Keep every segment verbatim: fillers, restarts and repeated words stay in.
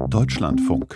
Deutschlandfunk.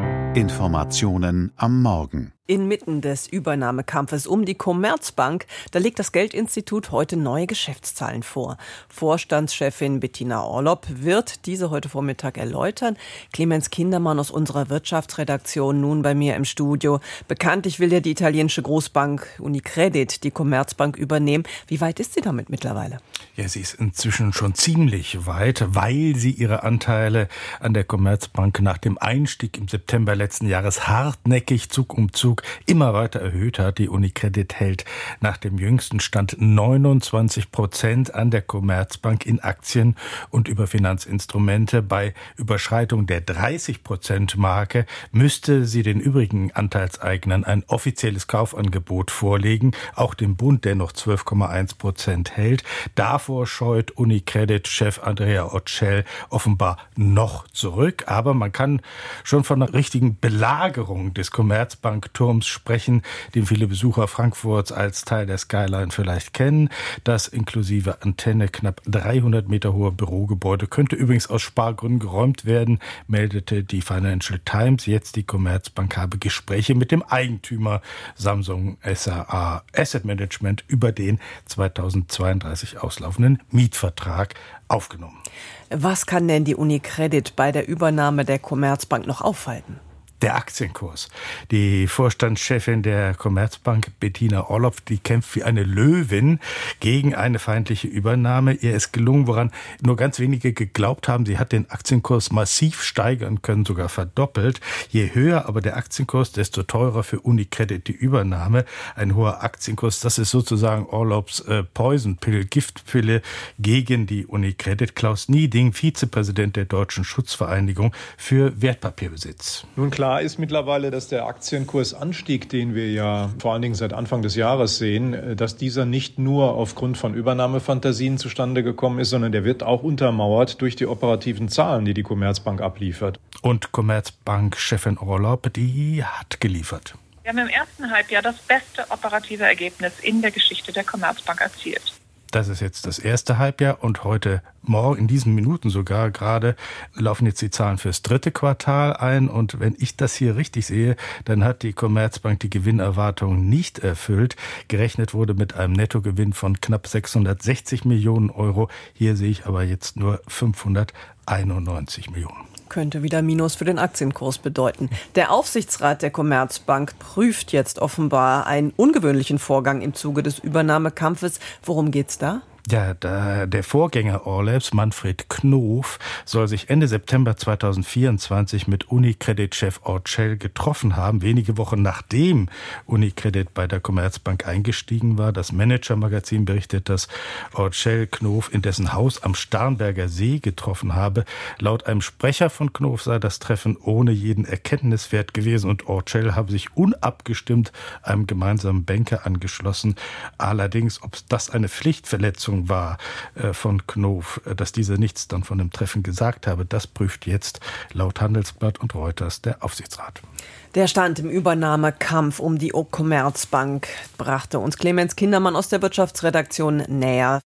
Informationen am Morgen. Inmitten des Übernahmekampfes um die Commerzbank, da legt das Geldinstitut heute neue Geschäftszahlen vor. Vorstandschefin Bettina Orlopp wird diese heute Vormittag erläutern. Clemens Kindermann aus unserer Wirtschaftsredaktion nun bei mir im Studio. Bekanntlich will ja die italienische Großbank Unicredit die Commerzbank übernehmen. Wie weit ist sie damit mittlerweile? Ja, sie ist inzwischen schon ziemlich weit, weil sie ihre Anteile an der Commerzbank nach dem Einstieg im September letzten Jahres hartnäckig Zug um Zug immer weiter erhöht hat. Die Unicredit hält nach dem jüngsten Stand neunundzwanzig Prozent an der Commerzbank in Aktien und über Finanzinstrumente. Bei Überschreitung der dreißig Prozent Marke müsste sie den übrigen Anteilseignern ein offizielles Kaufangebot vorlegen, auch dem Bund, der noch zwölf Komma eins Prozent hält. Davor scheut Unicredit-Chef Andrea Orcel offenbar noch zurück. Aber man kann schon von einer richtigen Belagerung des Commerzbankturms sprechen, den viele Besucher Frankfurts als Teil der Skyline vielleicht kennen. Das inklusive Antenne knapp dreihundert Meter hohe Bürogebäude könnte übrigens aus Spargründen geräumt werden, meldete die Financial Times. Jetzt die Commerzbank habe Gespräche mit dem Eigentümer Samsung S A A Asset Management über den zweitausendzweiunddreißig auslaufenden Mietvertrag aufgenommen. Was kann denn die Unicredit bei der Übernahme der Commerzbank noch aufhalten? Der Aktienkurs. Die Vorstandschefin der Commerzbank, Bettina Orlopp, die kämpft wie eine Löwin gegen eine feindliche Übernahme. Ihr ist gelungen, woran nur ganz wenige geglaubt haben. Sie hat den Aktienkurs massiv steigern können, sogar verdoppelt. Je höher aber der Aktienkurs, desto teurer für Unicredit die Übernahme. Ein hoher Aktienkurs, das ist sozusagen Orlopps äh, Poison Pill, Giftpille gegen die Unicredit. Klaus Nieding, Vizepräsident der Deutschen Schutzvereinigung für Wertpapierbesitz. Nun klar ist mittlerweile, dass der Aktienkursanstieg, den wir ja vor allen Dingen seit Anfang des Jahres sehen, dass dieser nicht nur aufgrund von Übernahmefantasien zustande gekommen ist, sondern der wird auch untermauert durch die operativen Zahlen, die die Commerzbank abliefert. Und Commerzbank-Chefin Orlopp, die hat geliefert. Wir haben im ersten Halbjahr das beste operative Ergebnis in der Geschichte der Commerzbank erzielt. Das ist jetzt das erste Halbjahr und heute Morgen, in diesen Minuten sogar gerade, laufen jetzt die Zahlen fürs dritte Quartal ein. Und wenn ich das hier richtig sehe, dann hat die Commerzbank die Gewinnerwartung nicht erfüllt. Gerechnet wurde mit einem Nettogewinn von knapp sechshundertsechzig Millionen Euro. Hier sehe ich aber jetzt nur fünfhunderteinundneunzig Millionen. Könnte wieder Minus für den Aktienkurs bedeuten. Der Aufsichtsrat der Commerzbank prüft jetzt offenbar einen ungewöhnlichen Vorgang im Zuge des Übernahmekampfes. Worum geht's da? Ja, da, der Vorgänger Orlopps, Manfred Knof, soll sich Ende September zweitausendvierundzwanzig mit Unicredit-Chef Orcel getroffen haben, wenige Wochen nachdem Unicredit bei der Commerzbank eingestiegen war. Das Manager-Magazin berichtet, dass Orcel Knof in dessen Haus am Starnberger See getroffen habe. Laut einem Sprecher von Knof sei das Treffen ohne jeden Erkenntniswert gewesen und Orcel habe sich unabgestimmt einem gemeinsamen Banker angeschlossen. Allerdings, ob das eine Pflichtverletzung war äh, von Knof, äh, dass dieser nichts dann von dem Treffen gesagt habe, das prüft jetzt laut Handelsblatt und Reuters der Aufsichtsrat. Der Stand im Übernahmekampf um die Commerzbank brachte uns Clemens Kindermann aus der Wirtschaftsredaktion näher.